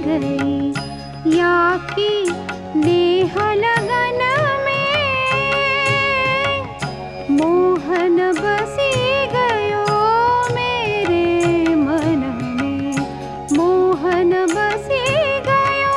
गई। या की नेह लगन में मोहन बसी गयो मेरे मन में, मोहन बसी गयो।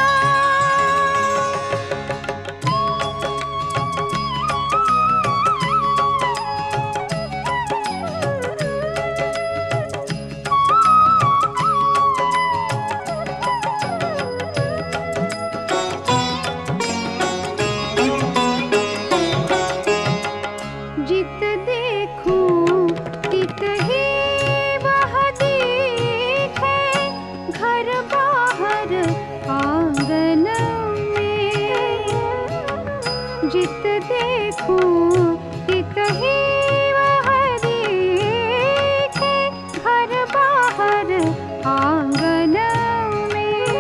जित देखूं तित ही वह दिखे, घर बाहर आंगन में। जित देखूं तित ही वह दिखे, घर बाहर आंगन में।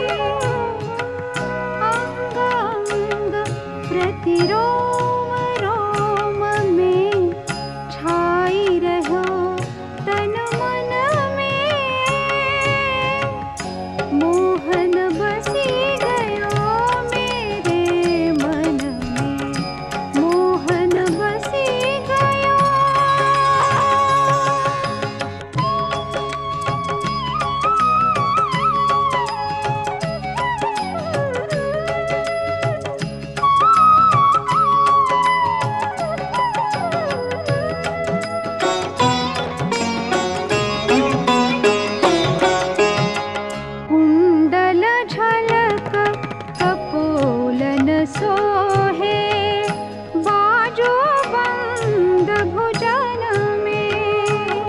अंग अंग प्रतिरोम रोम में छाई रहो तन मन में, मोहन बसी गयो मेरे मन में, मोहन बसी गयो। कुंडल झलक कपोलन सोहे, बाजो बंद भुजन में।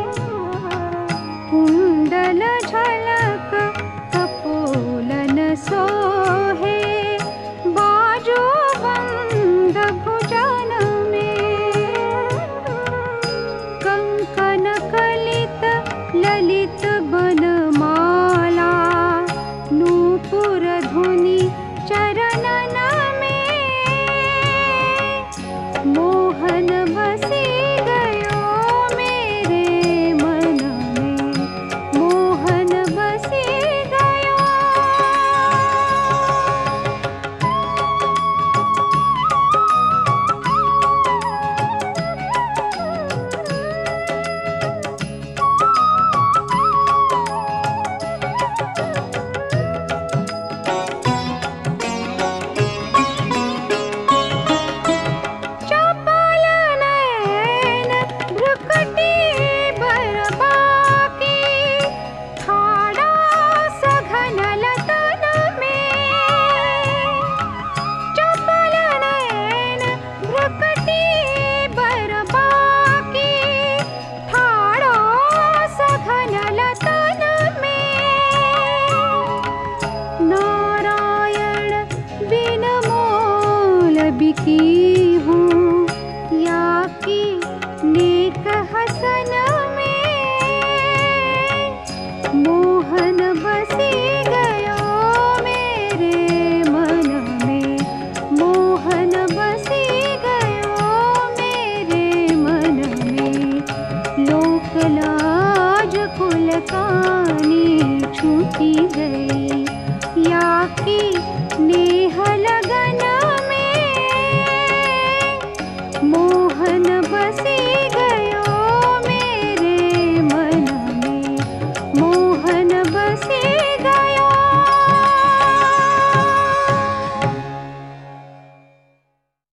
कुंडल झलक कपोलन सोहे, बाजो बंद भुजन में। कंकन कलित ललित बनमाला, नूपुर धुनि चरणन में, मोहन बसी गयो मेरे मन में, मोहन बसी गयो। चपल नयन भ्रुकुटी बरबाकी, ठाड़ा सघन लतन में। चपल नयन भ्रुकुटी बरबाकी, ठाड़ा सघन लतन में। नारायण बिन मोल बिकी हूँ, या की नेक हसन में, मोहन बसी गयो मेरे मन में, मोहन बसी गयो मेरे मन में। लोक लाज कुल कानी छूटी गई, या की